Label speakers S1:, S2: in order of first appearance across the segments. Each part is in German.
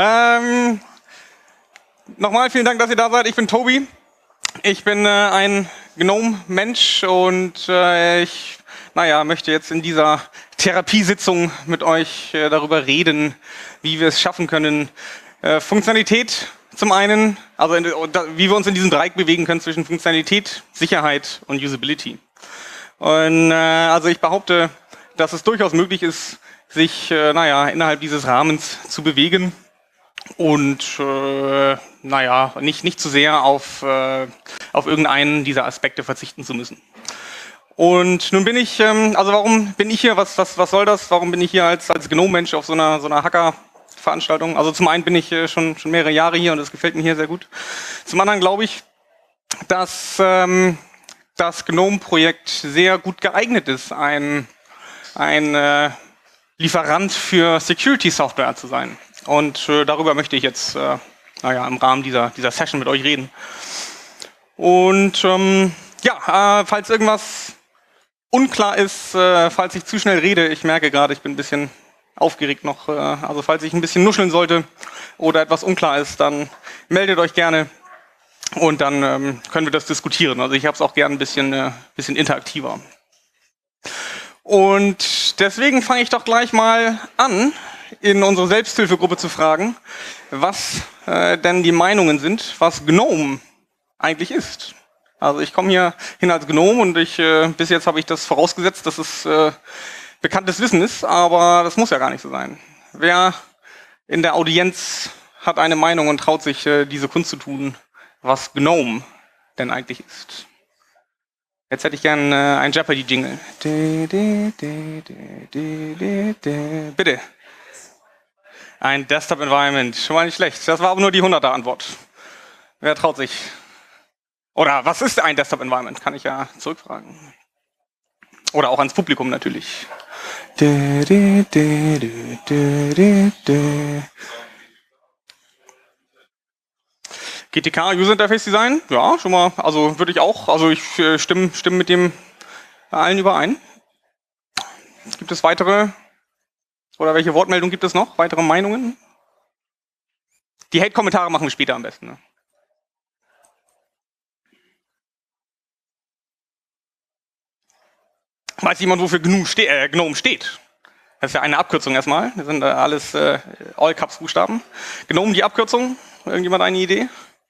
S1: Nochmal vielen Dank, dass ihr da seid. Ich bin Tobi. Ich bin ein GNOME-Mensch und ich möchte jetzt in dieser Therapiesitzung mit euch darüber reden, wie wir es schaffen können, Funktionalität zum einen, also wie wir uns in diesem Dreieck bewegen können zwischen Funktionalität, Sicherheit und Usability. Und also ich behaupte, dass es durchaus möglich ist, sich innerhalb dieses Rahmens zu bewegen und nicht zu sehr auf irgendeinen dieser Aspekte verzichten zu müssen. Und nun bin ich, warum bin ich hier? Was soll das? Warum bin ich hier als GNOME-Mensch auf so einer Hacker-Veranstaltung? Also zum einen bin ich schon mehrere Jahre hier und das gefällt mir hier sehr gut. Zum anderen glaube ich, dass das GNOME-Projekt sehr gut geeignet ist, ein Lieferant für Security-Software zu sein. Und darüber möchte ich jetzt im Rahmen dieser Session mit euch reden. Und falls irgendwas unklar ist, falls ich zu schnell rede, ich merke gerade, ich bin ein bisschen aufgeregt noch, also falls ich ein bisschen nuscheln sollte oder etwas unklar ist, dann meldet euch gerne und dann können wir das diskutieren. Also ich habe es auch gerne ein bisschen interaktiver. Und deswegen fange ich doch gleich mal an, in unsere Selbsthilfegruppe zu fragen, was denn die Meinungen sind, was GNOME eigentlich ist. Also ich komme hier hin als GNOME und bis jetzt habe ich das vorausgesetzt, dass es bekanntes Wissen ist, aber das muss ja gar nicht so sein. Wer in der Audienz hat eine Meinung und traut sich, diese kundzutun, was GNOME denn eigentlich ist? Jetzt hätte ich gern ein Jeopardy-Jingle. Bitte. Ein Desktop-Environment. Schon mal nicht schlecht. Das war aber nur die 100er-Antwort. Wer traut sich? Oder was ist ein Desktop-Environment? Kann ich ja zurückfragen. Oder auch ans Publikum natürlich. GTK, User Interface Design? Ja, schon mal. Also würde ich auch. Also ich stimme mit dem allen überein. Gibt es weitere? Oder welche Wortmeldung gibt es noch? Weitere Meinungen? Die Hate-Kommentare machen wir später am besten. Ne? Weiß jemand, wofür GNOME steht? Das ist ja eine Abkürzung erstmal. Das sind alles All-Caps-Buchstaben. GNOME, die Abkürzung? Irgendjemand eine Idee?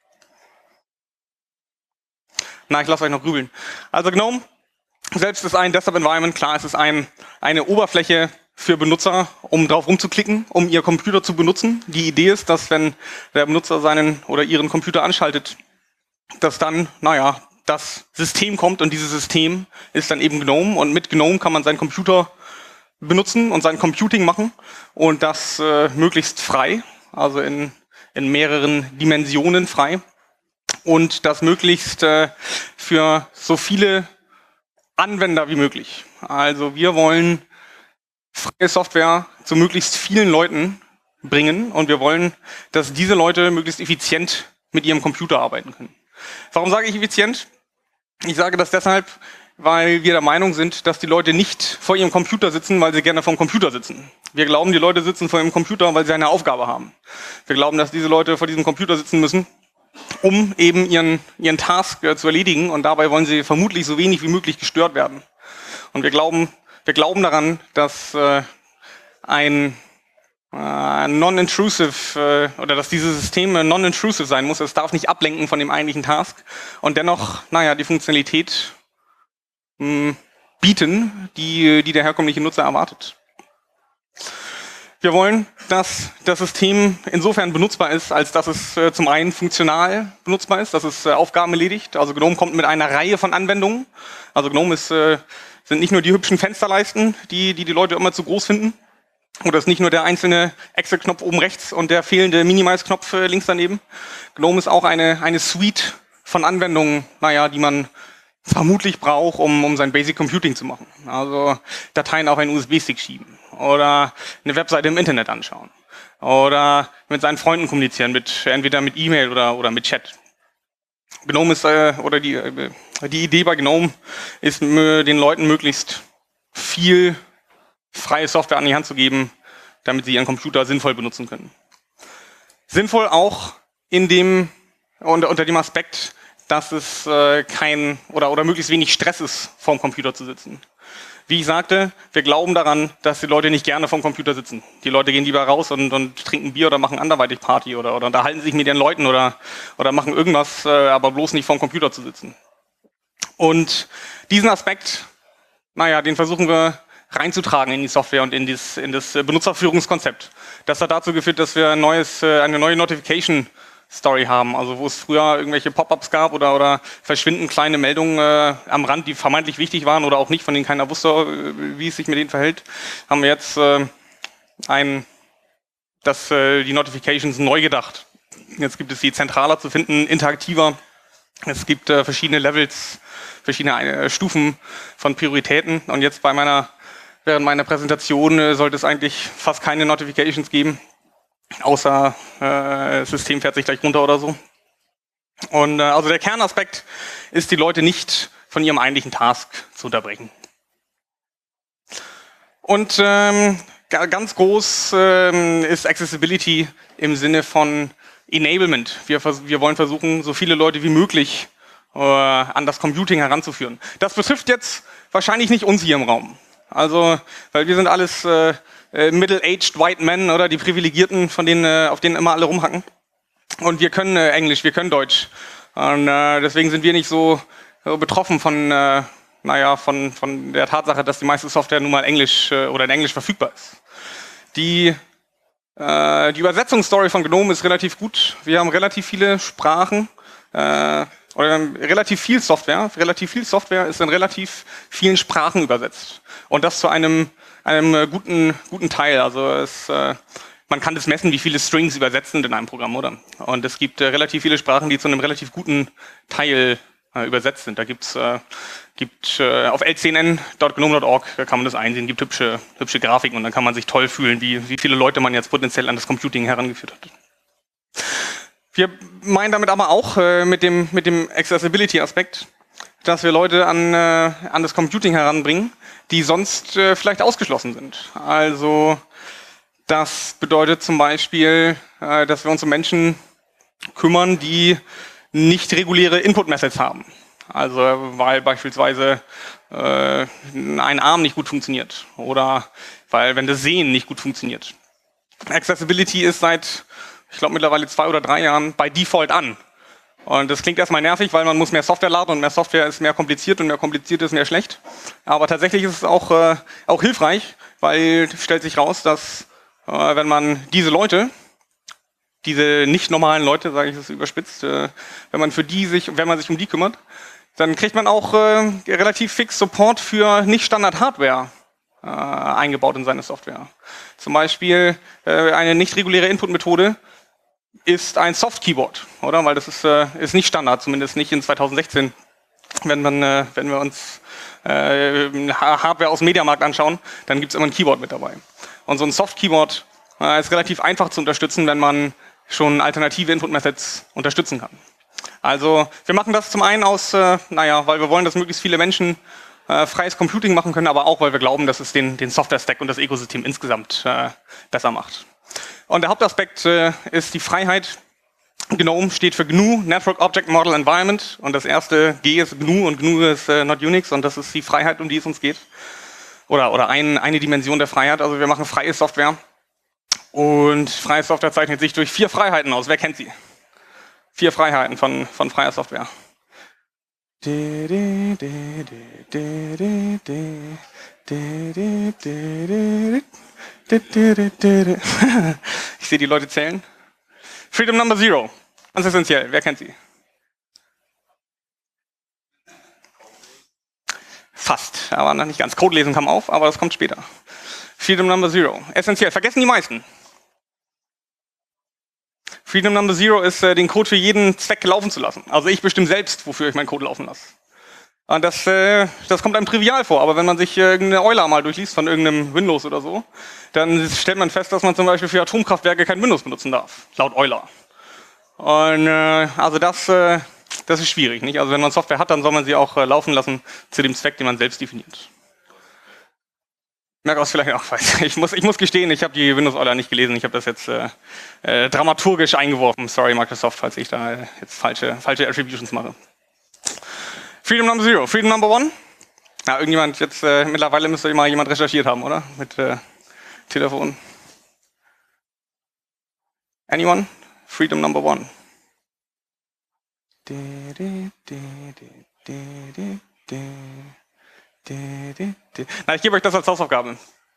S1: Na, ich lasse euch noch grübeln. Also GNOME selbst ist ein Desktop-Environment. Klar, es ist eine Oberfläche für Benutzer, um drauf rumzuklicken, um ihr Computer zu benutzen. Die Idee ist, dass wenn der Benutzer seinen oder ihren Computer anschaltet, dass dann, das System kommt und dieses System ist dann eben GNOME und mit GNOME kann man seinen Computer benutzen und sein Computing machen und das möglichst frei, also in mehreren Dimensionen frei und das möglichst für so viele Anwender wie möglich. Also wir wollen freie Software zu möglichst vielen Leuten bringen und wir wollen, dass diese Leute möglichst effizient mit ihrem Computer arbeiten können. Warum sage ich effizient? Ich sage das deshalb, weil wir der Meinung sind, dass die Leute nicht vor ihrem Computer sitzen, weil sie gerne vor dem Computer sitzen. Wir glauben, die Leute sitzen vor ihrem Computer, weil sie eine Aufgabe haben. Wir glauben, dass diese Leute vor diesem Computer sitzen müssen, um eben ihren Task zu erledigen und dabei wollen sie vermutlich so wenig wie möglich gestört werden. Und wir glauben daran, dass ein non-intrusive oder dass dieses System non-intrusive sein muss. Es darf nicht ablenken von dem eigentlichen Task und dennoch, die Funktionalität bieten, die der herkömmliche Nutzer erwartet. Wir wollen, dass das System insofern benutzbar ist, als dass es zum einen funktional benutzbar ist, dass es Aufgaben erledigt. Also GNOME kommt mit einer Reihe von Anwendungen. Also GNOME sind nicht nur die hübschen Fensterleisten, die Leute immer zu groß finden. Oder ist nicht nur der einzelne Excel-Knopf oben rechts und der fehlende Minimize-Knopf links daneben. GNOME ist auch eine Suite von Anwendungen, die man vermutlich braucht, um sein Basic Computing zu machen. Also Dateien auf einen USB-Stick schieben oder eine Webseite im Internet anschauen oder mit seinen Freunden kommunizieren, entweder mit E-Mail oder mit Chat. GNOME ist, die Idee bei GNOME ist, den Leuten möglichst viel freie Software an die Hand zu geben, damit sie ihren Computer sinnvoll benutzen können. Sinnvoll auch in dem, unter dem Aspekt, dass es kein oder möglichst wenig Stress ist, vorm Computer zu sitzen. Wie ich sagte, wir glauben daran, dass die Leute nicht gerne vorm Computer sitzen. Die Leute gehen lieber raus und trinken Bier oder machen anderweitig Party oder unterhalten sich mit ihren Leuten oder machen irgendwas, aber bloß nicht vorm Computer zu sitzen. Und diesen Aspekt, den versuchen wir reinzutragen in die Software und in das Benutzerführungskonzept. Das hat dazu geführt, dass wir eine neue Notification-Story haben, also wo es früher irgendwelche Pop-ups gab oder verschwinden kleine Meldungen am Rand, die vermeintlich wichtig waren oder auch nicht, von denen keiner wusste, wie es sich mit denen verhält, haben wir jetzt die Notifications neu gedacht. Jetzt gibt es die zentraler zu finden, interaktiver. Es gibt verschiedene Levels, verschiedene Stufen von Prioritäten. Und jetzt während meiner Präsentation sollte es eigentlich fast keine Notifications geben, außer das System fährt sich gleich runter oder so. Und also der Kernaspekt ist, die Leute nicht von ihrem eigentlichen Task zu unterbrechen. Und ganz groß ist Accessibility im Sinne von Enablement. Wir wollen versuchen, so viele Leute wie möglich an das Computing heranzuführen. Das betrifft jetzt wahrscheinlich nicht uns hier im Raum. Also, weil wir sind alles middle-aged white men, oder die Privilegierten, auf denen immer alle rumhacken. Und wir können Englisch, wir können Deutsch. Und deswegen sind wir nicht so betroffen von der Tatsache, dass die meiste Software nun mal Englisch oder in Englisch verfügbar ist. Die Übersetzungsstory von GNOME ist relativ gut. Wir haben relativ viele Sprachen oder relativ viel Software. Relativ viel Software ist in relativ vielen Sprachen übersetzt. Und das zu einem guten Teil. Also man kann das messen, wie viele Strings übersetzt sind in einem Programm, oder? Und es gibt relativ viele Sprachen, die zu einem relativ guten Teil übersetzt sind. Da gibt auf lcnn.gnome.org kann man das einsehen, gibt hübsche Grafiken und dann kann man sich toll fühlen, wie viele Leute man jetzt potenziell an das Computing herangeführt hat. Wir meinen damit aber auch mit dem Accessibility-Aspekt, dass wir Leute an das Computing heranbringen, die sonst vielleicht ausgeschlossen sind. Also das bedeutet zum Beispiel, dass wir uns um Menschen kümmern, die nicht reguläre Input-Methods haben. Also weil beispielsweise ein Arm nicht gut funktioniert oder wenn das Sehen nicht gut funktioniert. Accessibility ist seit, ich glaube, mittlerweile 2 oder 3 Jahren bei Default an. Und das klingt erstmal nervig, weil man muss mehr Software laden und mehr Software ist mehr kompliziert und mehr kompliziert ist mehr schlecht. Aber tatsächlich ist es auch hilfreich, weil es stellt sich raus, dass wenn man diese nicht normalen Leute, sage ich das überspitzt, wenn man sich um die kümmert, dann kriegt man auch relativ fix Support für Nicht-Standard-Hardware eingebaut in seine Software. Zum Beispiel eine nicht reguläre Input-Methode ist ein Soft-Keyboard, oder? Weil das ist nicht Standard, zumindest nicht in 2016. Wenn wir uns Hardware aus dem Mediamarkt anschauen, dann gibt es immer ein Keyboard mit dabei. Und so ein Soft-Keyboard ist relativ einfach zu unterstützen, wenn man schon alternative Input-Methods unterstützen kann. Also wir machen das zum einen weil wir wollen, dass möglichst viele Menschen freies Computing machen können, aber auch, weil wir glauben, dass es den Software-Stack und das Ökosystem insgesamt besser macht. Und der Hauptaspekt ist die Freiheit. GNOME steht für GNU, Network Object Model Environment. Und das erste G ist GNU und GNU ist not Unix. Und das ist die Freiheit, um die es uns geht. Oder eine Dimension der Freiheit. Also wir machen freie Software. Und freie Software zeichnet sich durch 4 Freiheiten aus. Wer kennt sie? 4 Freiheiten von freier Software. Ich sehe die Leute zählen. Freedom Number 0. Ganz essentiell. Wer kennt sie? Fast, aber noch nicht ganz. Code lesen kam auf, aber das kommt später. Freedom Number 0. Essentiell. Vergessen die meisten. Freedom Number 0 ist, den Code für jeden Zweck laufen zu lassen. Also ich bestimme selbst, wofür ich meinen Code laufen lasse. Und das kommt einem trivial vor, aber wenn man sich irgendeine Euler mal durchliest von irgendeinem Windows oder so, dann stellt man fest, dass man zum Beispiel für Atomkraftwerke kein Windows benutzen darf, laut Euler. Und also das ist schwierig, nicht? Also wenn man Software hat, dann soll man sie auch laufen lassen zu dem Zweck, den man selbst definiert. Merke aus vielleicht auch, ich muss gestehen, ich habe die Windows-Order nicht gelesen. Ich habe das jetzt dramaturgisch eingeworfen. Sorry, Microsoft, falls ich da jetzt falsche Attributions mache. Freedom Number 0, Freedom Number 1. Na, irgendjemand jetzt, mittlerweile müsste mal jemand recherchiert haben, oder? Mit Telefon. Anyone? Freedom Number 1. Na, ich gebe euch das als Hausaufgabe.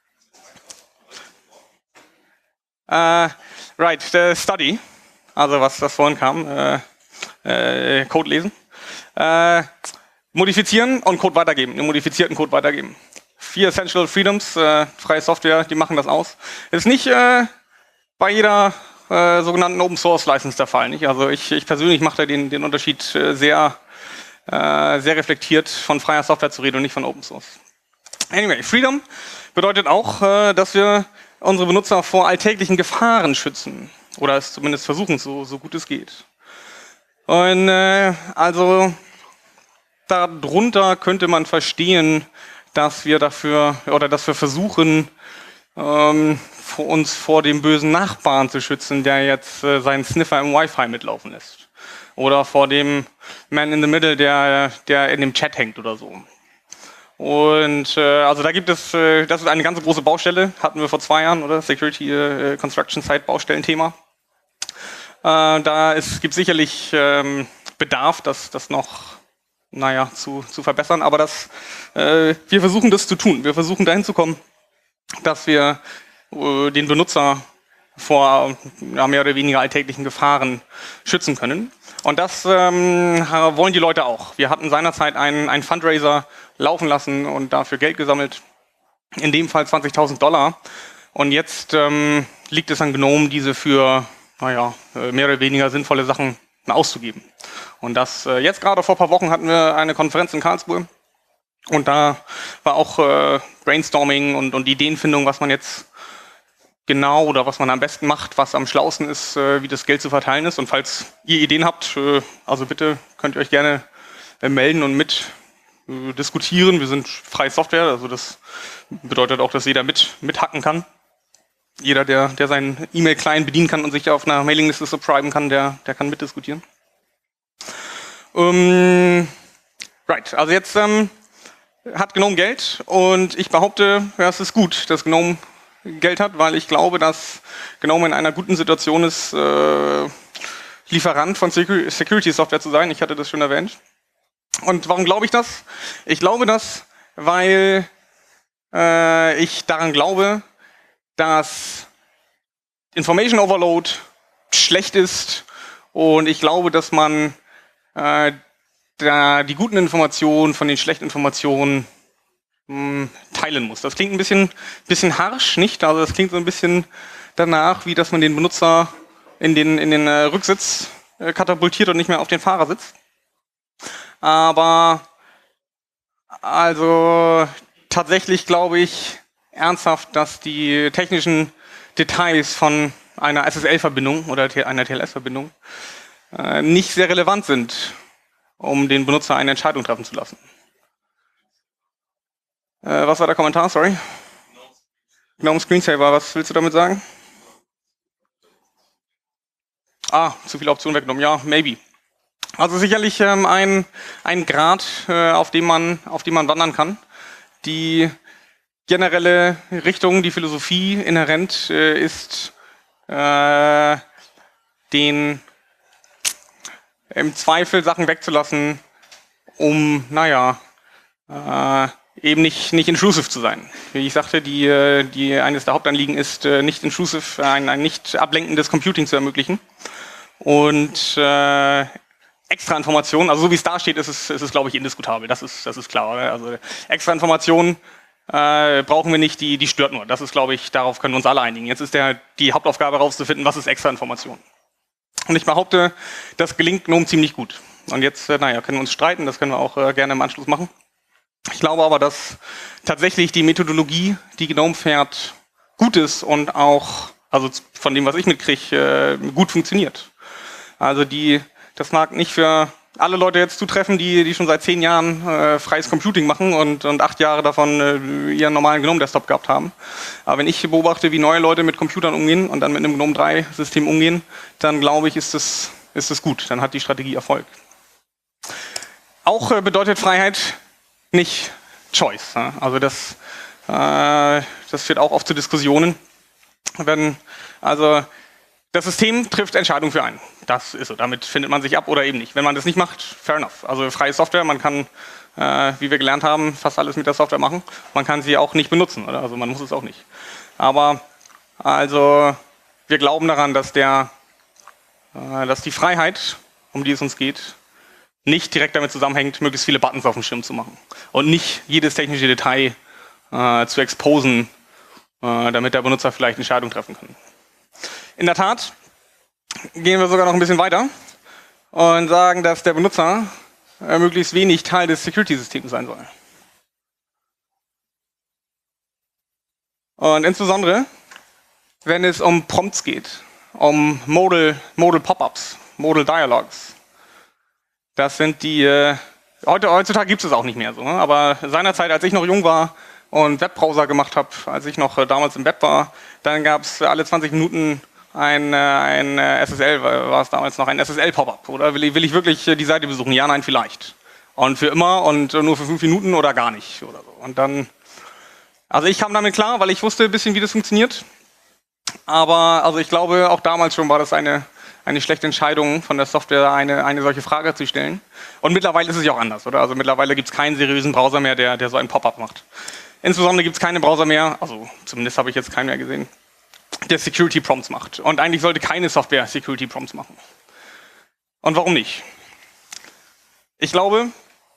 S1: Right, Study, also was das vorhin kam, Code lesen, modifizieren und Code weitergeben, einen modifizierten Code weitergeben. 4 Essential Freedoms, freie Software, die machen das aus. Ist nicht bei jeder sogenannten Open Source License der Fall. Nicht? Also ich persönlich mache da den Unterschied sehr reflektiert von freier Software zu reden und nicht von Open Source. Anyway, Freedom bedeutet auch, dass wir unsere Benutzer vor alltäglichen Gefahren schützen. Oder es zumindest versuchen, so gut es geht. Und also darunter könnte man verstehen, dass wir versuchen, uns vor dem bösen Nachbarn zu schützen, der jetzt seinen Sniffer im Wi-Fi mitlaufen lässt. Oder vor dem Man in the Middle, der in dem Chat hängt oder so. Und also da gibt es, das ist eine ganz große Baustelle, hatten wir vor 2 Jahren, oder? Security Construction Site Baustellenthema. Gibt sicherlich Bedarf, das noch zu verbessern, aber wir versuchen das zu tun. Wir versuchen dahin zu kommen, dass wir den Benutzer vor mehr oder weniger alltäglichen Gefahren schützen können. Und das wollen die Leute auch. Wir hatten seinerzeit einen Fundraiser laufen lassen und dafür Geld gesammelt. In dem Fall $20.000. Und jetzt liegt es an GNOME, diese für mehr oder weniger sinnvolle Sachen auszugeben. Und das jetzt gerade vor ein paar Wochen hatten wir eine Konferenz in Karlsruhe. Und da war auch Brainstorming und Ideenfindung, was man jetzt genau oder was man am besten macht, was am schlausten ist, wie das Geld zu verteilen ist. Und falls ihr Ideen habt, also bitte könnt ihr euch gerne melden und mit diskutieren. Wir sind freie Software, also das bedeutet auch, dass jeder mithacken kann. Jeder, der seinen E-Mail-Client bedienen kann und sich auf einer Mailingliste subscriben kann, der kann mitdiskutieren. Right, also jetzt hat GNOME Geld und ich behaupte, ja, es ist gut, dass GNOME Geld hat, weil ich glaube, dass GNOME in einer guten Situation ist, Lieferant von Security-Software zu sein. Ich hatte das schon erwähnt. Und warum glaube ich das? Ich glaube das, weil ich daran glaube, dass Information Overload schlecht ist und ich glaube, dass man die guten Informationen von den schlechten Informationen teilen muss. Das klingt ein bisschen harsch, nicht? Also das klingt so ein bisschen danach, wie dass man den Benutzer in den Rücksitz katapultiert und nicht mehr auf den Fahrer sitzt. Aber also tatsächlich glaube ich ernsthaft, dass die technischen Details von einer SSL-Verbindung oder einer TLS-Verbindung nicht sehr relevant sind, um den Benutzer eine Entscheidung treffen zu lassen. Was war der Kommentar? Sorry. GNOME Screensaver, was willst du damit sagen? Zu viele Optionen weggenommen. Ja, maybe. Also sicherlich ein Grad, auf dem man wandern kann. Die generelle Richtung, die Philosophie inhärent ist, den im Zweifel Sachen wegzulassen, um, eben nicht intrusive zu sein. Wie ich sagte, eines der Hauptanliegen ist, nicht intrusive, ein nicht ablenkendes Computing zu ermöglichen. Und extra Informationen, also so wie es da steht, ist es glaube ich indiskutabel. Das ist klar. Oder? Also extra Informationen brauchen wir nicht, die stört nur. Das ist, glaube ich, darauf können wir uns alle einigen. Jetzt ist die Hauptaufgabe herauszufinden, was ist extra Information. Und ich behaupte, das gelingt GNOME ziemlich gut. Und jetzt, können wir uns streiten, das können wir auch gerne im Anschluss machen. Ich glaube aber, dass tatsächlich die Methodologie, die GNOME fährt, gut ist und auch, also von dem, was ich mitkriege, gut funktioniert. Also das mag nicht für alle Leute jetzt zutreffen, die schon seit 10 Jahren freies Computing machen und 8 Jahre davon ihren normalen GNOME-Desktop gehabt haben. Aber wenn ich beobachte, wie neue Leute mit Computern umgehen und dann mit einem GNOME 3-System umgehen, dann glaube ich, ist es gut. Dann hat die Strategie Erfolg. Auch bedeutet Freiheit nicht Choice. Ja? Also das führt auch oft zu Diskussionen. Das System trifft Entscheidungen für einen. Das ist so. Damit findet man sich ab oder eben nicht. Wenn man das nicht macht, fair enough. Also freie Software, man kann, wie wir gelernt haben, fast alles mit der Software machen. Man kann sie auch nicht benutzen, oder? Also man muss es auch nicht. Aber also wir glauben daran, dass die Freiheit, um die es uns geht, nicht direkt damit zusammenhängt, möglichst viele Buttons auf dem Schirm zu machen. Und nicht jedes technische Detail zu exposen, damit der Benutzer vielleicht Entscheidungen treffen kann. In der Tat gehen wir sogar noch ein bisschen weiter und sagen, dass der Benutzer möglichst wenig Teil des Security-Systems sein soll. Und insbesondere, wenn es um Prompts geht, um Modal Pop-ups, Modal Dialogues. Das sind heutzutage gibt es auch nicht mehr so, aber seinerzeit, als ich noch jung war und Webbrowser gemacht habe, als ich noch damals im Web war, dann gab es alle 20 Minuten ein SSL, war es damals noch ein SSL-Pop-up, oder will ich wirklich die Seite besuchen? Ja, nein, vielleicht. Und für immer und nur für 5 Minuten oder gar nicht oder so. Und dann, also ich kam damit klar, weil ich wusste ein bisschen, wie das funktioniert. Aber also ich glaube, auch damals schon war das eine schlechte Entscheidung von der Software, eine solche Frage zu stellen. Und mittlerweile ist es ja auch anders, oder? Also mittlerweile gibt es keinen seriösen Browser mehr, der so ein Pop-up macht. Insbesondere gibt es keine Browser mehr, also zumindest habe ich jetzt keinen mehr gesehen, der Security Prompts macht. Und eigentlich sollte keine Software Security Prompts machen. Und warum nicht? Ich glaube,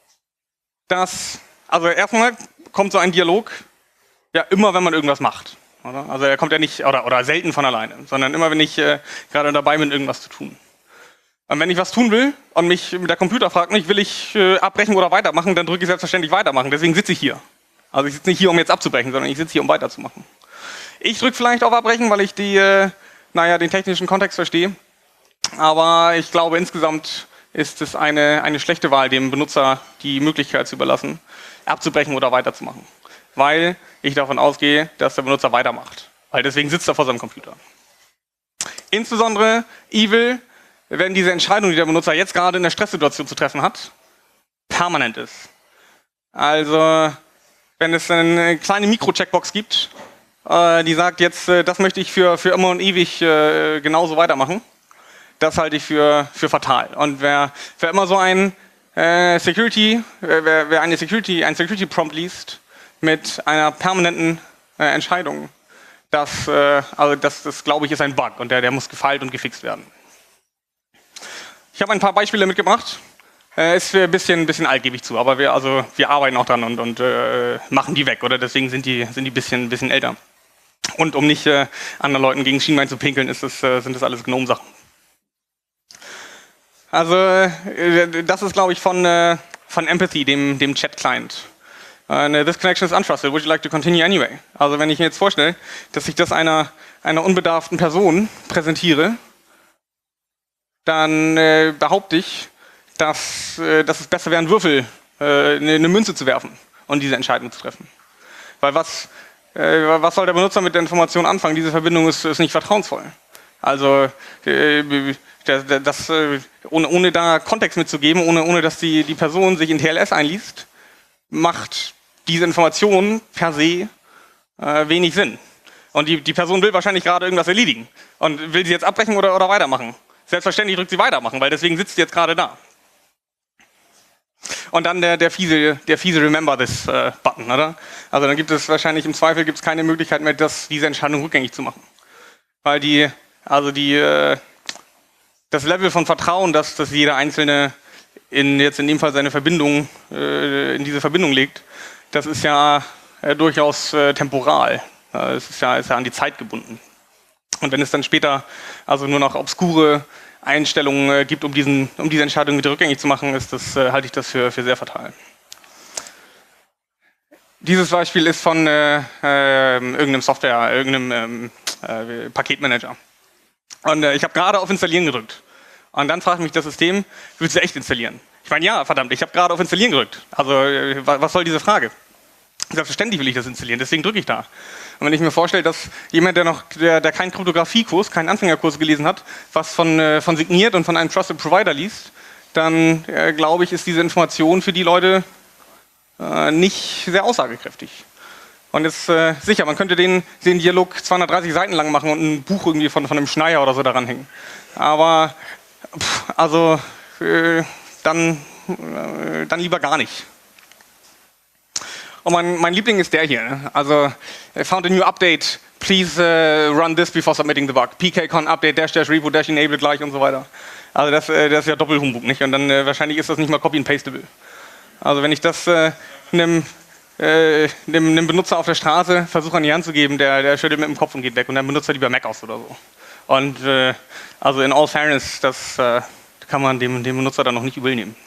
S1: also erstmal kommt so ein Dialog, ja immer wenn man irgendwas macht. Oder? Also er kommt ja nicht, oder selten von alleine, sondern immer wenn ich gerade dabei bin, irgendwas zu tun. Und wenn ich was tun will und der Computer fragt mich, will ich abbrechen oder weitermachen, dann drücke ich selbstverständlich weitermachen. Deswegen sitze ich hier. Also ich sitze nicht hier, um jetzt abzubrechen, sondern ich sitze hier, um weiterzumachen. Ich drücke vielleicht auf Abbrechen, weil ich den technischen Kontext verstehe. Aber ich glaube, insgesamt ist es eine schlechte Wahl, dem Benutzer die Möglichkeit zu überlassen, abzubrechen oder weiterzumachen. Weil ich davon ausgehe, dass der Benutzer weitermacht. Weil deswegen sitzt er vor seinem Computer. Insbesondere evil, wenn diese Entscheidung, die der Benutzer jetzt gerade in der Stresssituation zu treffen hat, permanent ist. Also wenn es eine kleine Mikro-Checkbox gibt, die sagt jetzt, das möchte ich für immer und ewig genauso weitermachen. Das halte ich für fatal. Und wer immer so ein ein Security Prompt liest mit einer permanenten Entscheidung, das glaube ich ist ein Bug und der muss gefeilt und gefixt werden. Ich habe ein paar Beispiele mitgebracht. Ist ein bisschen altgebig zu, aber wir arbeiten auch dran und machen die weg, oder? Deswegen sind die ein bisschen älter. Und um nicht anderen Leuten gegen Schienbein zu pinkeln, sind das alles GNOME-Sachen. Also das ist, glaube ich, von Empathy, dem Chat-Client. This connection is untrusted, would you like to continue anyway? Also wenn ich mir jetzt vorstelle, dass ich das einer unbedarften Person präsentiere, dann behaupte ich, dass es besser wäre, einen Würfel, eine Münze zu werfen und diese Entscheidung zu treffen. Weil was soll der Benutzer mit der Information anfangen? Diese Verbindung ist nicht vertrauensvoll. Also ohne da Kontext mitzugeben, ohne dass die Person sich in TLS einliest, macht diese Information per se wenig Sinn. Und die Person will wahrscheinlich gerade irgendwas erledigen. Und will sie jetzt abbrechen oder weitermachen? Selbstverständlich drückt sie weitermachen, weil deswegen sitzt sie jetzt gerade da. Und dann der fiese Remember This Button, oder? Also dann gibt es wahrscheinlich im Zweifel keine Möglichkeit mehr, diese Entscheidung rückgängig zu machen. Weil das Level von Vertrauen, dass jeder Einzelne in dem Fall seine Verbindung in diese Verbindung legt, das ist ja durchaus temporal. Es ist ja an die Zeit gebunden. Und wenn es dann später nur noch obskure Einstellungen gibt, um diese Entscheidung wieder rückgängig zu machen, halte ich das für sehr fatal. Dieses Beispiel ist von irgendeinem Software, irgendeinem Paketmanager. Und ich habe gerade auf Installieren gedrückt. Und dann fragt mich das System, willst du echt installieren? Ich meine, ja, verdammt, ich habe gerade auf Installieren gedrückt. Also, was soll diese Frage? Selbstverständlich will ich das installieren, deswegen drücke ich da. Und wenn ich mir vorstelle, dass jemand, der keinen Kryptografiekurs, keinen Anfängerkurs gelesen hat, was von signiert und von einem Trusted Provider liest, dann glaube ich, ist diese Information für die Leute nicht sehr aussagekräftig. Und jetzt sicher, man könnte den Dialog 230 Seiten lang machen und ein Buch irgendwie von einem Schneier oder so daran hängen. Aber dann lieber gar nicht. Und mein Liebling ist der hier. Ne? Also, found a new update. Please run this before submitting the bug. pkcon update --repo -enable gleich und so weiter. Also das ist ja Doppelhumbug, nicht? Und dann wahrscheinlich ist das nicht mal copy and pastable. Also wenn ich das einem Benutzer auf der Straße versuche an die Hand zu geben, der schüttelt mit dem Kopf und geht weg und dann benutzt er lieber Mac aus oder so. Und also in all fairness, das kann man dem Benutzer dann noch nicht übel nehmen.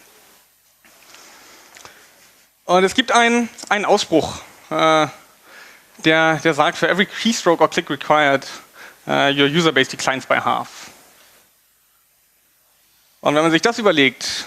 S1: Und es gibt einen Ausspruch, der sagt, for every keystroke or click required, your user base declines by half. Und wenn man sich das überlegt,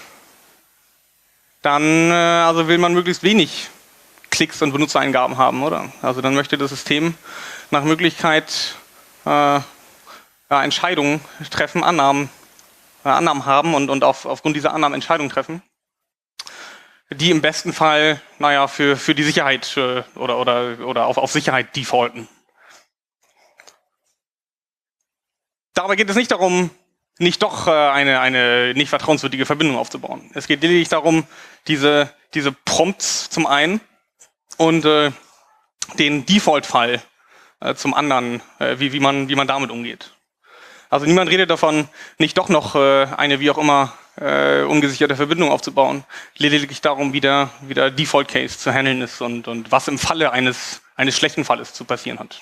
S1: dann will man möglichst wenig Klicks und Benutzereingaben haben, oder? Also dann möchte das System nach Möglichkeit Entscheidungen treffen, Annahmen haben und aufgrund dieser Annahmen Entscheidungen treffen, die im besten Fall, für die Sicherheit oder auf Sicherheit defaulten. Dabei geht es nicht darum, nicht doch eine nicht vertrauenswürdige Verbindung aufzubauen. Es geht lediglich darum, diese Prompts zum einen und den Default-Fall zum anderen, wie man damit umgeht. Also niemand redet davon, nicht doch noch eine wie auch immer ungesicherte Verbindung aufzubauen. Lediglich darum, wie der Default-Case zu handeln ist und was im Falle eines schlechten Falles zu passieren hat.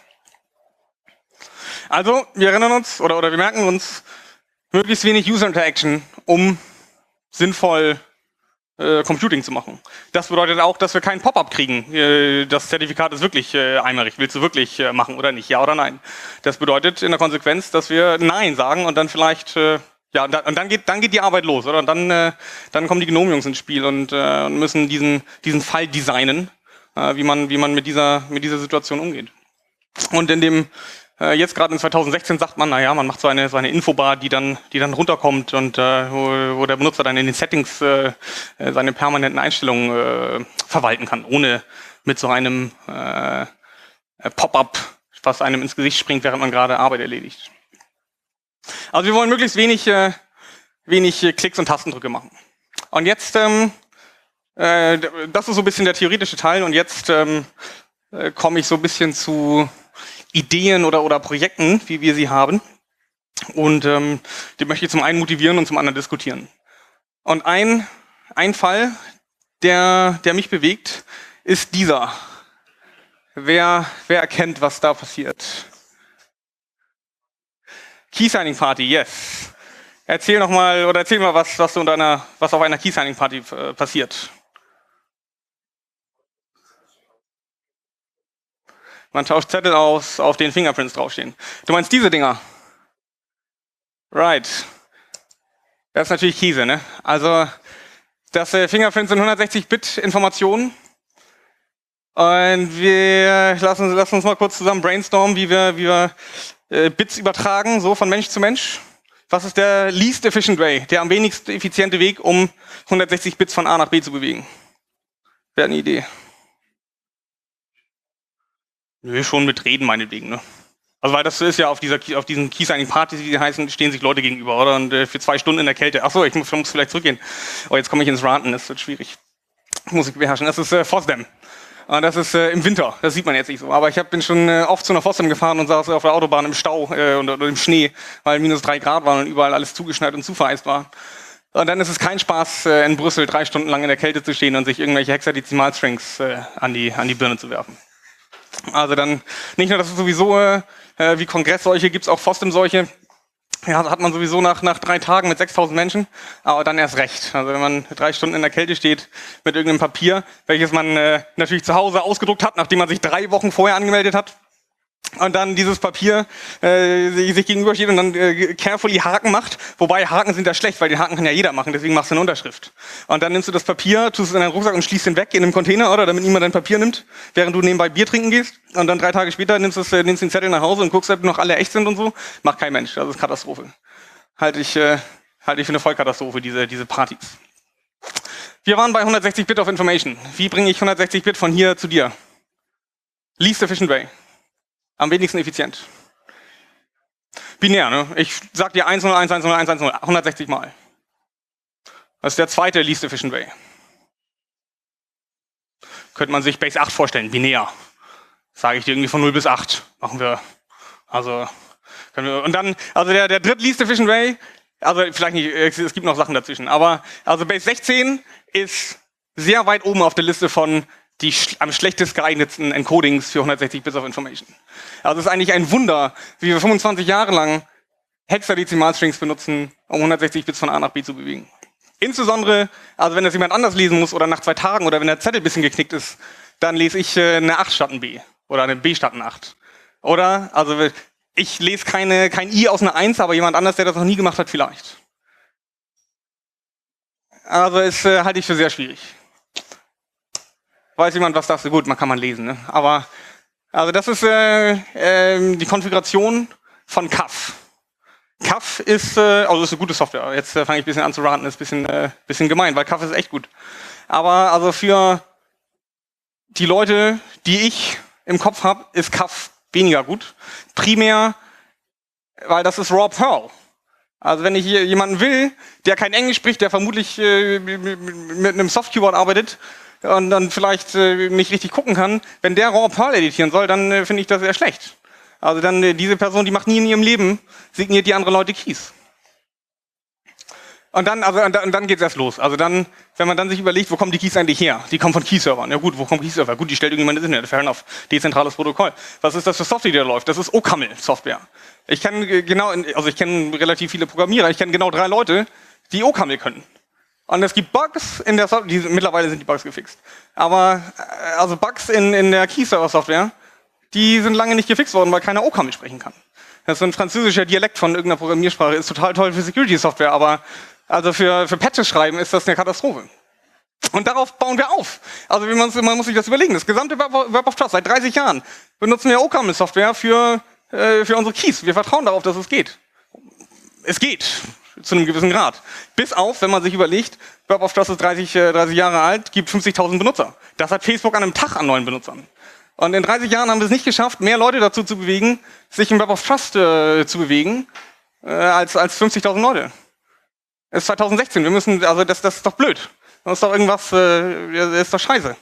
S1: Also, wir erinnern uns oder wir merken uns, möglichst wenig User Interaction, um sinnvoll Computing zu machen. Das bedeutet auch, dass wir keinen Pop-up kriegen. Das Zertifikat ist wirklich einmalig. Willst du wirklich machen oder nicht? Ja oder nein? Das bedeutet in der Konsequenz, dass wir Nein sagen und dann vielleicht und dann geht die Arbeit los, oder? Und dann kommen die GNOME-Jungs ins Spiel und müssen diesen Fall designen, wie man mit dieser Situation umgeht. Und in dem jetzt gerade in 2016 sagt man, man macht so eine Infobar, die dann runterkommt und wo der Benutzer dann in den Settings seine permanenten Einstellungen verwalten kann, ohne mit so einem Pop-up, was einem ins Gesicht springt, während man gerade Arbeit erledigt. Also wir wollen möglichst wenig Klicks und Tastendrücke machen. Und jetzt, das ist so ein bisschen der theoretische Teil, und jetzt komme ich so ein bisschen zu Ideen oder Projekten, wie wir sie haben. Und die möchte ich zum einen motivieren und zum anderen diskutieren. Und ein Fall, der mich bewegt, ist dieser. Wer erkennt, was da passiert? Key-Signing Party, yes. Erzähl mal, was auf einer Key-Signing Party passiert. Man tauscht Zettel aus, auf denen Fingerprints draufstehen. Du meinst diese Dinger? Right. Das ist natürlich Käse, ne? Also, das Fingerprints sind 160-Bit-Informationen. Und wir lassen uns mal kurz zusammen brainstormen, wie wir Bits übertragen, so von Mensch zu Mensch. Was ist der least efficient way, der am wenigst effiziente Weg, um 160 Bits von A nach B zu bewegen? Wäre eine Idee. Nö, schon mit Reden meinetwegen, ne? Also weil das ist ja auf diesen Key-Signing-Partys, wie die heißen, stehen sich Leute gegenüber, oder? Und für 2 Stunden in der Kälte. Achso, ich muss vielleicht zurückgehen. Oh, jetzt komme ich ins Ranten, das wird schwierig. Muss ich beherrschen. Das ist FOSDEM. Das ist im Winter, das sieht man jetzt nicht so. Aber ich bin schon oft zu einer FOSDEM gefahren und saß auf der Autobahn im Stau oder im Schnee, weil minus 3 Grad waren und überall alles zugeschneit und zuvereist war. Und dann ist es kein Spaß, in Brüssel 3 Stunden lang in der Kälte zu stehen und sich irgendwelche Hexadezimalstrings an die Birne zu werfen. Also dann, nicht nur, dass es sowieso wie Kongressseuche gibt es auch FOSDEM-Seuche. Ja, hat man sowieso nach 3 Tagen mit 6000 Menschen, aber dann erst recht. Also wenn man 3 Stunden in der Kälte steht mit irgendeinem Papier, welches man natürlich zu Hause ausgedruckt hat, nachdem man sich 3 Wochen vorher angemeldet hat, und dann dieses Papier sich gegenübersteht und dann carefully Haken macht. Wobei Haken sind ja schlecht, weil den Haken kann ja jeder machen, deswegen machst du eine Unterschrift. Und dann nimmst du das Papier, tust es in deinen Rucksack und schließt ihn weg in einem Container, oder damit niemand dein Papier nimmt, während du nebenbei Bier trinken gehst. Und dann 3 Tage später nimmst du den Zettel nach Hause und guckst, ob noch alle echt sind und so. Macht kein Mensch, das ist Katastrophe. Halte ich für eine Vollkatastrophe, diese Partys. Wir waren bei 160 Bit of Information. Wie bringe ich 160 Bit von hier zu dir? Least efficient way. Am wenigsten effizient. Binär, ne? Ich sag dir 101, 101, 110, 160 Mal. Das ist der zweite least efficient way. Könnte man sich Base 8 vorstellen, binär. Sage ich dir irgendwie von 0 bis 8. Machen wir. Also, können wir. Und dann, also der dritte least efficient way, also vielleicht nicht, es gibt noch Sachen dazwischen, aber also Base 16 ist sehr weit oben auf der Liste von die am schlechtest geeignetsten Encodings für 160 Bits of Information. Also es ist eigentlich ein Wunder, wie wir 25 Jahre lang Hexadezimalstrings benutzen, um 160 Bits von A nach B zu bewegen. Insbesondere, also wenn das jemand anders lesen muss oder nach 2 Tagen oder wenn der Zettel ein bisschen geknickt ist, dann lese ich eine 8 statt ein B oder eine B statt ein 8. Oder, also ich lese kein I aus einer 1, aber jemand anders, der das noch nie gemacht hat, vielleicht. Also es halte ich für sehr schwierig. Weiß jemand, was das ist? Gut, man lesen, ne? Aber also das ist die Konfiguration von CAF. CAF ist, also das ist eine gute Software. Jetzt fange ich ein bisschen an zu ranten, ist ein bisschen gemein, weil CAF ist echt gut. Aber also für die Leute, die ich im Kopf habe, ist CAF weniger gut. Primär, weil das ist Raw Perl. Also wenn ich hier jemanden will, der kein Englisch spricht, der vermutlich mit einem Soft-Keyboard arbeitet, und dann vielleicht nicht richtig gucken kann, wenn der Raw Perl editieren soll, dann finde ich das sehr schlecht. Also dann diese Person, die macht nie in ihrem Leben, signiert die anderen Leute Keys. Und dann geht's erst los. Also dann, wenn man dann sich überlegt, wo kommen die Keys eigentlich her? Die kommen von Keyservern. Ja gut, wo kommen Keyserver? Gut, die stellt irgendjemand ins Internet. Fair enough. Dezentrales Protokoll. Was ist das für Software, die da läuft? Das ist OCaml-Software. Ich kenne relativ viele Programmierer. Ich kenne genau 3 Leute, die OCaml können. Und es gibt Bugs in der Software, mittlerweile sind die Bugs gefixt. Aber also Bugs in der Keyserver-Software, die sind lange nicht gefixt worden, weil keiner OCaml sprechen kann. Das ist so ein französischer Dialekt von irgendeiner Programmiersprache, ist total toll für Security-Software, aber also für Patches schreiben ist das eine Katastrophe. Und darauf bauen wir auf. Also man muss sich das überlegen. Das gesamte Web of Trust, seit 30 Jahren benutzen wir OCaml-Software für unsere Keys. Wir vertrauen darauf, dass es geht. Es geht. Zu einem gewissen Grad. Bis auf, wenn man sich überlegt, Web of Trust ist 30 Jahre alt, gibt 50.000 Benutzer. Das hat Facebook an einem Tag an neuen Benutzern. Und in 30 Jahren haben wir es nicht geschafft, mehr Leute dazu zu bewegen, sich im Web of Trust zu bewegen, als 50.000 Leute. Es ist 2016, das ist doch blöd. Das ist doch irgendwas, das ist doch scheiße.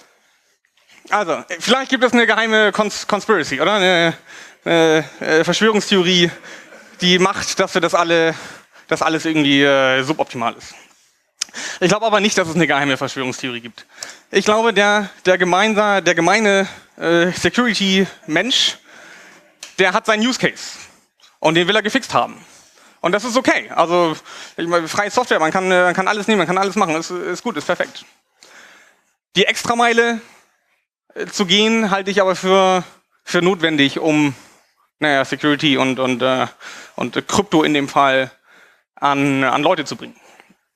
S1: Also, vielleicht gibt es eine geheime Conspiracy, oder? Eine Verschwörungstheorie, die macht, dass wir dass alles irgendwie suboptimal ist. Ich glaube aber nicht, dass es eine geheime Verschwörungstheorie gibt. Ich glaube, der gemeine Security-Mensch, der hat seinen Use Case. Und den will er gefixt haben. Und das ist okay. Also, ich meine, freie Software, man kann alles nehmen, man kann alles machen. Ist gut, ist perfekt. Die Extrameile zu gehen, halte ich aber für notwendig, um Security und Krypto in dem Fall an Leute zu bringen.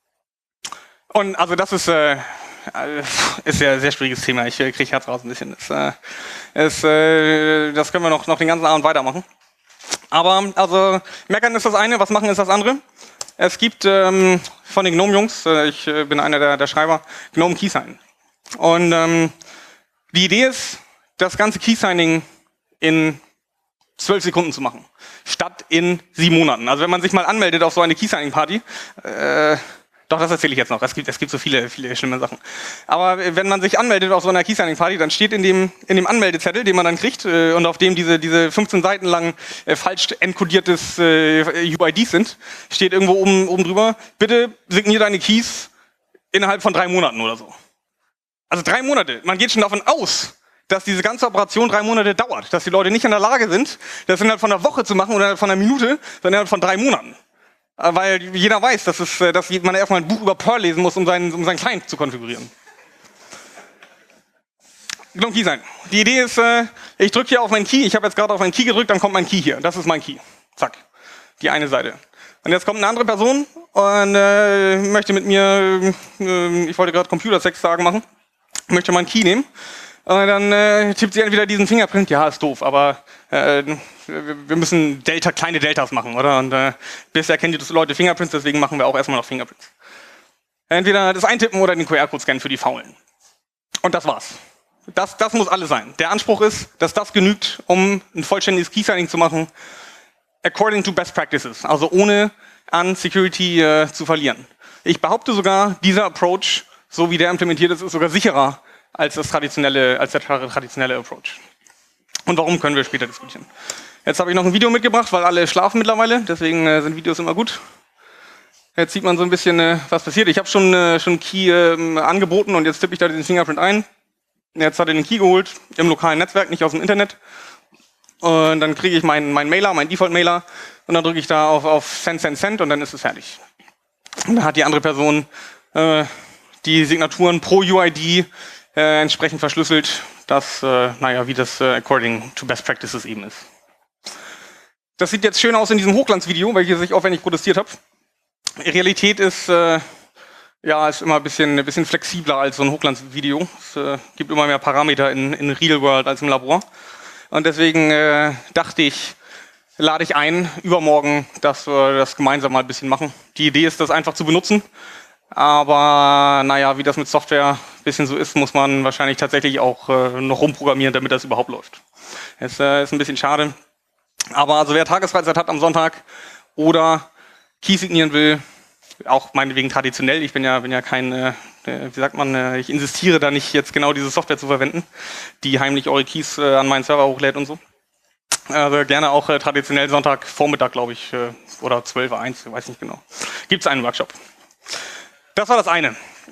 S1: Und also das ist ja ein sehr schwieriges Thema. Ich kriege Herz raus ein bisschen. Das können wir noch den ganzen Abend weitermachen. Aber also meckern ist das eine, was machen ist das andere. Es gibt von den GNOME-Jungs, ich bin einer der Schreiber, GNOME Keysign. Und die Idee ist, das ganze Keysigning in 12 Sekunden zu machen, statt in 7 Monaten. Also wenn man sich mal anmeldet auf so eine Keysigning-Party, doch, das erzähle ich jetzt noch, es gibt so viele schlimme Sachen. Aber wenn man sich anmeldet auf so einer Keysigning-Party, dann steht in dem Anmeldezettel, den man dann kriegt, und auf dem diese 15 Seiten lang falsch enkodiertes UIDs sind, steht irgendwo oben drüber, bitte signier deine Keys innerhalb von 3 Monaten oder so. Also 3 Monate, man geht schon davon aus, dass diese ganze Operation 3 Monate dauert, dass die Leute nicht in der Lage sind, das innerhalb von einer Woche zu machen oder von einer Minute, sondern innerhalb von 3 Monaten. Weil jeder weiß, dass man erstmal ein Buch über Perl lesen muss, um seinen Client zu konfigurieren. GNOME Key sein. Die Idee ist, ich drücke hier auf meinen Key, ich habe jetzt gerade auf meinen Key gedrückt, dann kommt mein Key hier. Das ist mein Key. Zack. Die eine Seite. Und jetzt kommt eine andere Person und möchte mit mir, ich wollte gerade Computersex sagen machen, möchte meinen Key nehmen. Und dann tippt sie entweder diesen Fingerprint, ja, ist doof, aber wir müssen kleine Deltas machen, oder? Und bisher kennen die Leute Fingerprints, deswegen machen wir auch erstmal noch Fingerprints. Entweder das Eintippen oder den QR-Code scannen für die Faulen. Und das war's. Das muss alles sein. Der Anspruch ist, dass das genügt, um ein vollständiges Key-Signing zu machen, according to best practices, also ohne an Security zu verlieren. Ich behaupte sogar, dieser Approach, so wie der implementiert ist sogar sicherer als der traditionelle Approach. Und warum, können wir später diskutieren. Jetzt habe ich noch ein Video mitgebracht, weil alle schlafen mittlerweile, deswegen sind Videos immer gut. Jetzt sieht man so ein bisschen, was passiert. Ich habe schon Key angeboten und jetzt tippe ich da den Fingerprint ein. Jetzt hat er den Key geholt, im lokalen Netzwerk, nicht aus dem Internet. Und dann kriege ich meinen Mailer, meinen Default-Mailer und dann drücke ich da auf Send, Send, Send und dann ist es fertig. Und dann hat die andere Person die Signaturen pro UID entsprechend verschlüsselt, dass, wie das according to best practices eben ist. Das sieht jetzt schön aus in diesem Hochglanzvideo, welches ich aufwendig produziert habe. Realität ist ist immer ein bisschen flexibler als so ein Hochglanzvideo. Es gibt immer mehr Parameter in Real World als im Labor. Und deswegen dachte ich, lade ich ein, übermorgen, dass wir das gemeinsam mal ein bisschen machen. Die Idee ist, das einfach zu benutzen. Aber wie das mit Software ein bisschen so ist, muss man wahrscheinlich tatsächlich auch noch rumprogrammieren, damit das überhaupt läuft. Es ist ein bisschen schade. Aber also wer Tagesfreizeit hat am Sonntag oder Key signieren will, auch meinetwegen traditionell, ich bin ja kein, ich insistiere da nicht jetzt genau diese Software zu verwenden, die heimlich eure Keys an meinen Server hochlädt und so. Also gerne auch traditionell Sonntagvormittag, glaube ich, oder 12:01, weiß nicht genau. Gibt es einen Workshop. Das war das eine.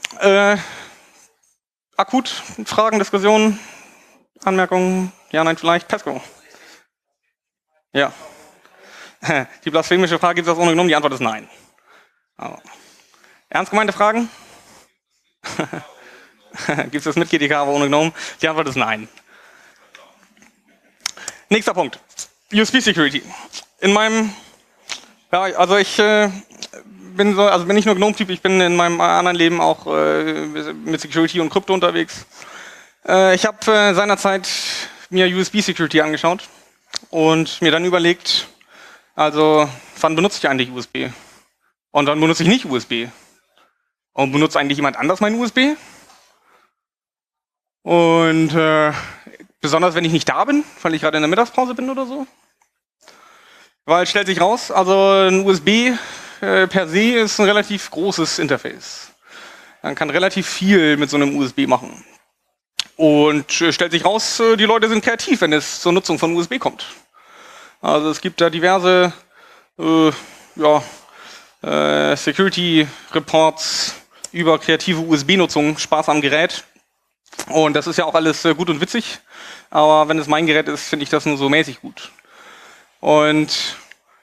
S1: Akut, Fragen, Diskussionen, Anmerkungen, ja, nein, vielleicht, Pesco. Ja. Die blasphemische Frage, gibt es das ohne GNOME? Die Antwort ist nein. Aber ernst gemeinte Fragen? Gibt es das mit GTK, aber ohne GNOME? Die Antwort ist nein. Nächster Punkt. USB Security. In meinem, ich bin nicht nur GNOME-Typ, ich bin in meinem anderen Leben auch mit Security und Krypto unterwegs. Ich habe seinerzeit mir USB Security angeschaut und mir dann überlegt, also wann benutze ich eigentlich USB? Und wann benutze ich nicht USB? Und benutzt eigentlich jemand anders mein USB? Und besonders wenn ich nicht da bin, weil ich gerade in der Mittagspause bin oder so. Weil stellt sich raus, also ein USB per se ist ein relativ großes Interface. Man kann relativ viel mit so einem USB machen. Und stellt sich raus, die Leute sind kreativ, wenn es zur Nutzung von USB kommt. Also es gibt da diverse Security Reports über kreative USB-Nutzung, Spaß am Gerät. Und das ist ja auch alles gut und witzig. Aber wenn es mein Gerät ist, finde ich das nur so mäßig gut. Und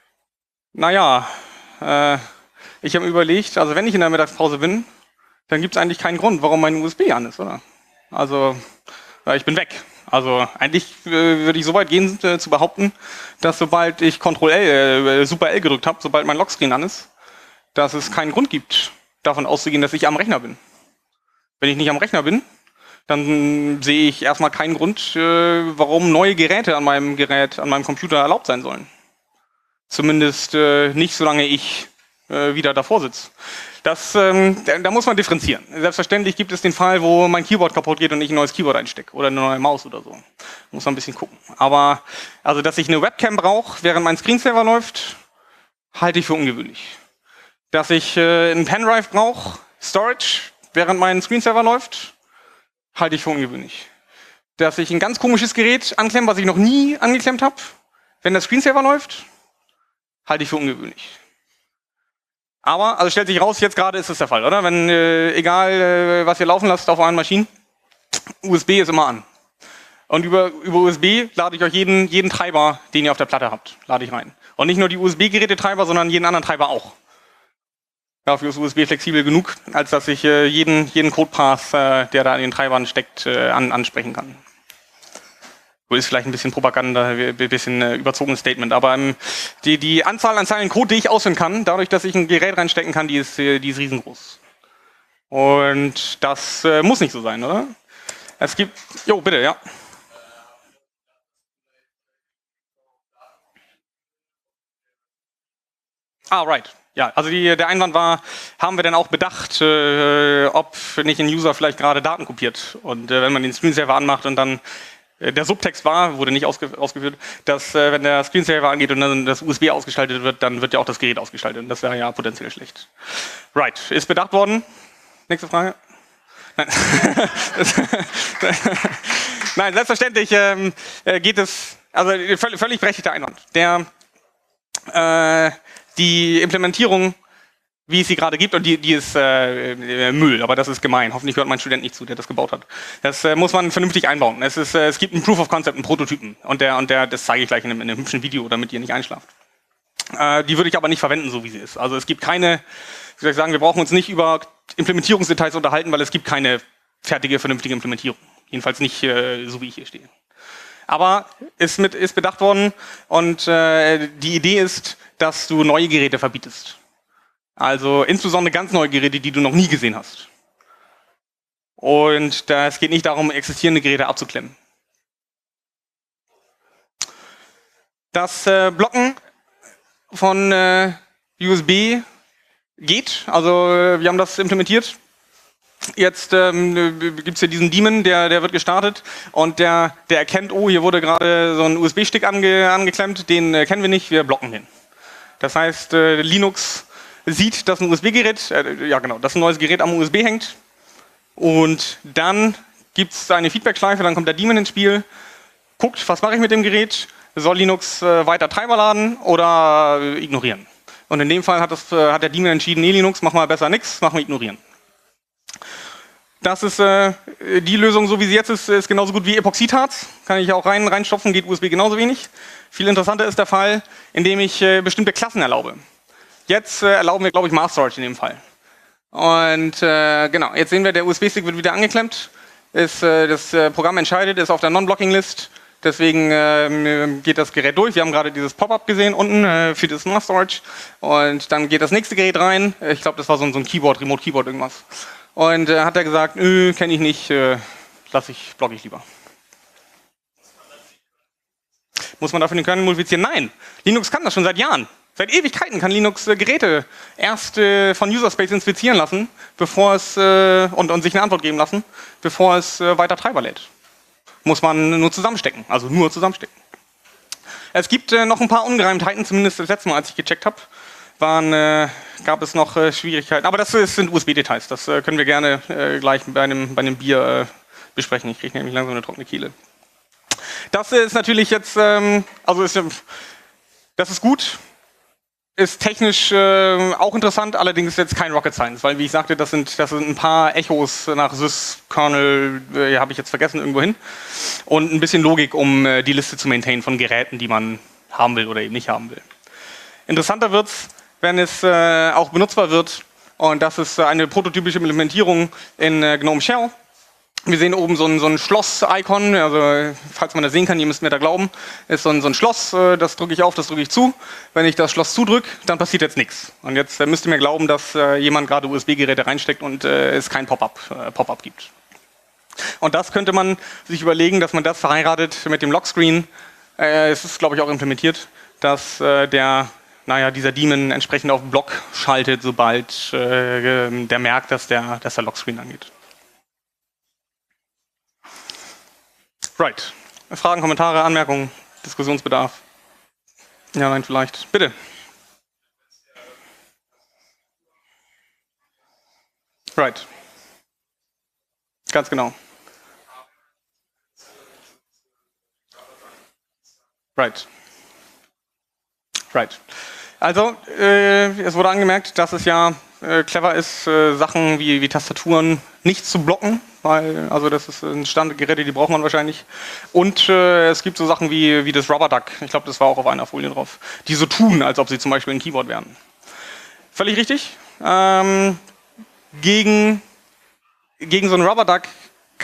S1: ich habe mir überlegt, also wenn ich in der Mittagspause bin, dann gibt es eigentlich keinen Grund, warum mein USB an ist, oder? Also, ich bin weg. Also eigentlich würde ich so weit gehen zu behaupten, dass sobald ich Super L gedrückt habe, sobald mein Lockscreen an ist, dass es keinen Grund gibt, davon auszugehen, dass ich am Rechner bin. Wenn ich nicht am Rechner bin, dann sehe ich erstmal keinen Grund, warum neue Geräte an meinem Computer erlaubt sein sollen. Zumindest nicht, solange ich wieder davor sitze. Da muss man differenzieren. Selbstverständlich gibt es den Fall, wo mein Keyboard kaputt geht und ich ein neues Keyboard einstecke oder eine neue Maus oder so. Muss man ein bisschen gucken. Aber also, dass ich eine Webcam brauche, während mein Screensaver läuft, halte ich für ungewöhnlich. Dass ich einen Pendrive brauche, Storage, während mein Screensaver läuft, halte ich für ungewöhnlich. Dass ich ein ganz komisches Gerät anklemme, was ich noch nie angeklemmt habe, wenn der Screensaver läuft, halte ich für ungewöhnlich. Aber, also stellt sich raus, jetzt gerade ist es der Fall, oder? Wenn, egal was ihr laufen lasst auf euren Maschinen, USB ist immer an. Und über USB lade ich euch jeden Treiber, den ihr auf der Platte habt, lade ich rein. Und nicht nur die USB-Gerätetreiber, sondern jeden anderen Treiber auch. Dafür ist USB flexibel genug, als dass ich jeden Codepath, der da in den Treibern steckt, ansprechen kann. So ist vielleicht ein bisschen Propaganda, ein bisschen überzogenes Statement, aber die Anzahl an Zeilen Code, die ich ausführen kann, dadurch, dass ich ein Gerät reinstecken kann, die ist riesengroß. Und das muss nicht so sein, oder? Es gibt, jo, bitte, ja. Ah, right. Ja, also der Einwand war, haben wir denn auch bedacht, ob nicht ein User vielleicht gerade Daten kopiert? Und wenn man den Screensaver anmacht und dann der Subtext war, wurde nicht ausgeführt, dass wenn der Screensaver angeht und dann das USB ausgeschaltet wird, dann wird ja auch das Gerät ausgeschaltet. Und das wäre ja potenziell schlecht. Right, ist bedacht worden. Nächste Frage. Nein, Nein selbstverständlich geht es, also völlig berechtigter Einwand. Die Implementierung, wie es sie gerade gibt, und die ist Müll, aber das ist gemein. Hoffentlich hört mein Student nicht zu, der das gebaut hat. Das muss man vernünftig einbauen. Es gibt einen Proof of Concept, einen Prototypen, und das zeige ich gleich in einem hübschen Video, damit ihr nicht einschlaft. Die würde ich aber nicht verwenden, so wie sie ist. Also es gibt keine, wie soll ich sagen, wir brauchen uns nicht über Implementierungsdetails unterhalten, weil es gibt keine fertige, vernünftige Implementierung. Jedenfalls nicht so, wie ich hier stehe. Aber ist bedacht worden, und die Idee ist, dass du neue Geräte verbietest. Also insbesondere ganz neue Geräte, die du noch nie gesehen hast. Und es geht nicht darum, existierende Geräte abzuklemmen. Das Blocken von USB geht, also wir haben das implementiert. Jetzt gibt es hier diesen Daemon, der wird gestartet, und der erkennt, oh, hier wurde gerade so ein USB-Stick angeklemmt, den kennen wir nicht, wir blocken den. Das heißt, Linux sieht, dass ein USB-Gerät, ja genau, dass ein neues Gerät am USB hängt, und dann gibt es eine Feedback-Schleife, dann kommt der Daemon ins Spiel, guckt, was mache ich mit dem Gerät, soll Linux weiter Treiber laden oder ignorieren. Und in dem Fall hat der Daemon entschieden, nee Linux, mach mal besser nichts, mach mal ignorieren. Das ist die Lösung, so wie sie jetzt ist genauso gut wie Epoxidharz. Kann ich auch reinstopfen, geht USB genauso wenig. Viel interessanter ist der Fall, in dem ich bestimmte Klassen erlaube. Jetzt erlauben wir, glaube ich, Mass Storage in dem Fall. Und genau, jetzt sehen wir, der USB-Stick wird wieder angeklemmt. Das Programm entscheidet, ist auf der Non-Blocking-List. Deswegen geht das Gerät durch. Wir haben gerade dieses Pop-up gesehen unten für das Mass Storage. Und dann geht das nächste Gerät rein. Ich glaube, das war so ein Keyboard, Remote-Keyboard, irgendwas. Und hat er gesagt, kenne ich nicht, blocke ich lieber. Muss man dafür den Kernel modifizieren? Nein, Linux kann das schon seit Jahren. Seit Ewigkeiten kann Linux Geräte erst von User Space inspizieren lassen, bevor es und sich eine Antwort geben lassen, bevor es weiter Treiber lädt. Muss man nur zusammenstecken, also nur zusammenstecken. Es gibt noch ein paar Ungereimtheiten, zumindest das letzte Mal, als ich gecheckt habe. Gab es noch Schwierigkeiten. Aber das sind USB-Details. Das können wir gerne gleich bei einem Bier besprechen. Ich kriege nämlich langsam eine trockene Kehle. Das ist natürlich jetzt, das ist gut. Ist technisch auch interessant, allerdings ist jetzt kein Rocket Science, weil, wie ich sagte, das sind ein paar Echos nach Sys-Kernel, habe ich jetzt vergessen, irgendwo hin. Und ein bisschen Logik, um die Liste zu maintainen von Geräten, die man haben will oder eben nicht haben will. Interessanter wird's, wenn es auch benutzbar wird, und das ist eine prototypische Implementierung in GNOME Shell. Wir sehen oben so ein Schloss-Icon, also falls man das sehen kann, ihr müsst mir da glauben, ist so ein Schloss, das drücke ich auf, das drücke ich zu. Wenn ich das Schloss zudrücke, dann passiert jetzt nichts. Und jetzt müsst ihr mir glauben, dass jemand gerade USB-Geräte reinsteckt und es kein Pop-up gibt. Und das könnte man sich überlegen, dass man das verheiratet mit dem Lockscreen. Es ist, glaube ich, auch implementiert, dass dieser Daemon entsprechend auf Block schaltet, sobald der merkt, dass der Lockscreen angeht. Right. Fragen, Kommentare, Anmerkungen, Diskussionsbedarf? Ja, nein, vielleicht. Bitte. Right. Ganz genau. Right. Right. Also, es wurde angemerkt, dass es ja clever ist, Sachen wie Tastaturen nicht zu blocken, weil, also das ist ein Standardgeräte, die braucht man wahrscheinlich. Und es gibt so Sachen wie das Rubber Duck, ich glaube, das war auch auf einer Folie drauf, die so tun, als ob sie zum Beispiel ein Keyboard wären. Völlig richtig. Gegen so einen Rubber Duck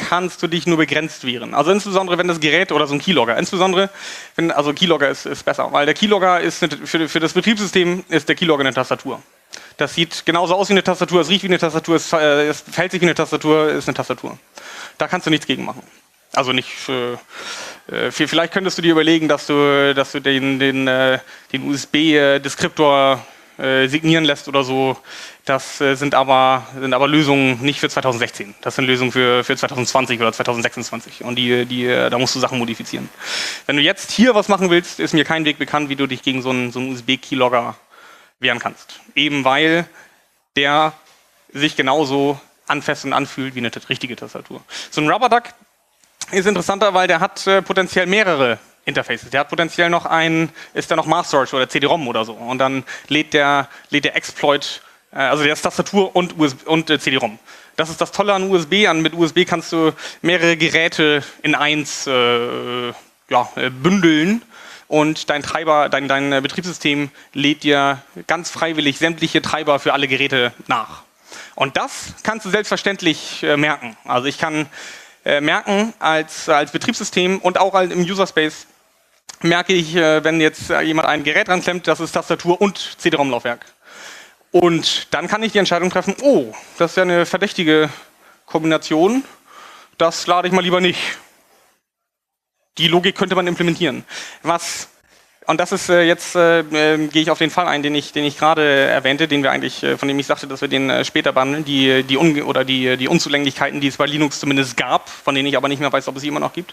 S1: kannst du dich nur begrenzt wehren. Also insbesondere, wenn das Gerät oder so ein Keylogger, insbesondere, wenn, also Keylogger ist besser, weil der Keylogger ist für das Betriebssystem ist der Keylogger eine Tastatur. Das sieht genauso aus wie eine Tastatur, es riecht wie eine Tastatur, es verhält sich wie eine Tastatur, ist eine Tastatur. Da kannst du nichts gegen machen. Also nicht, vielleicht könntest du dir überlegen, dass du den USB-Deskriptor signieren lässt oder so. Das sind aber Lösungen nicht für 2016. Das sind Lösungen für 2020 oder 2026. Und da musst du Sachen modifizieren. Wenn du jetzt hier was machen willst, ist mir kein Weg bekannt, wie du dich gegen so einen USB-Keylogger wehren kannst. Eben weil der sich genauso anfasst und anfühlt wie eine richtige Tastatur. So ein Rubberduck ist interessanter, weil der hat potenziell mehrere Interfaces. Der hat potenziell noch ist da noch Mass Storage oder CD-ROM oder so. Und dann lädt der Exploit, also der ist Tastatur und CD-ROM. Das ist das Tolle an USB. Mit USB kannst du mehrere Geräte in eins bündeln. Und dein Betriebssystem lädt dir ganz freiwillig sämtliche Treiber für alle Geräte nach. Und das kannst du selbstverständlich merken. Also ich kann merken als Betriebssystem und auch im User Space merke ich, wenn jetzt jemand ein Gerät ranklemmt, das ist Tastatur und CD-ROM-Laufwerk. Und dann kann ich die Entscheidung treffen, oh, das ist ja eine verdächtige Kombination, das lade ich mal lieber nicht. Die Logik könnte man implementieren. Und das ist jetzt gehe ich auf den Fall ein, den ich gerade erwähnte, von dem ich sagte, dass wir den später behandeln, die Unzulänglichkeiten, die es bei Linux zumindest gab, von denen ich aber nicht mehr weiß, ob es sie immer noch gibt.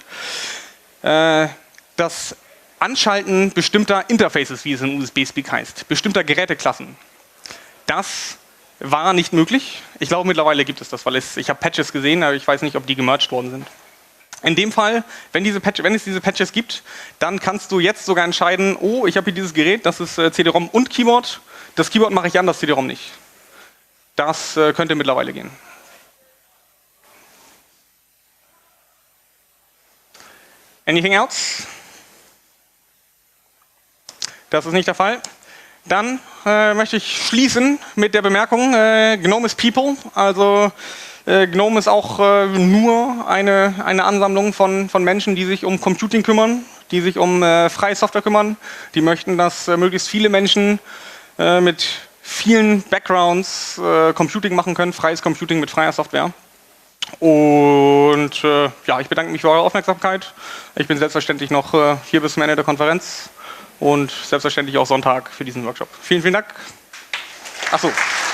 S1: Das Anschalten bestimmter Interfaces, wie es in USB-Speak heißt, bestimmter Geräteklassen, das war nicht möglich. Ich glaube, mittlerweile gibt es das, weil ich habe Patches gesehen, aber ich weiß nicht, ob die gemerged worden sind. In dem Fall, wenn es diese Patches gibt, dann kannst du jetzt sogar entscheiden, oh, ich habe hier dieses Gerät, das ist CD-ROM und Keyboard. Das Keyboard mache ich an, das CD-ROM nicht. Das könnte mittlerweile gehen. Anything else? Das ist nicht der Fall. Dann möchte ich schließen mit der Bemerkung, GNOME is People. Also GNOME ist auch nur eine Ansammlung von Menschen, die sich um Computing kümmern, die sich um freie Software kümmern. Die möchten, dass möglichst viele Menschen mit vielen Backgrounds Computing machen können, freies Computing mit freier Software. Und ich bedanke mich für eure Aufmerksamkeit. Ich bin selbstverständlich noch hier bis zum Ende der Konferenz und selbstverständlich auch Sonntag für diesen Workshop. Vielen, vielen Dank. Achso.